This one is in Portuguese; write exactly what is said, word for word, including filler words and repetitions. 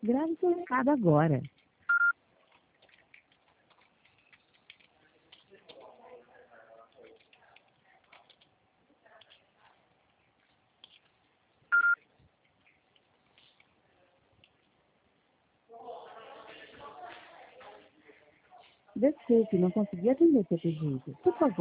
Grave seu recado agora. Desculpe, não consegui atender seu pedido. Por favor,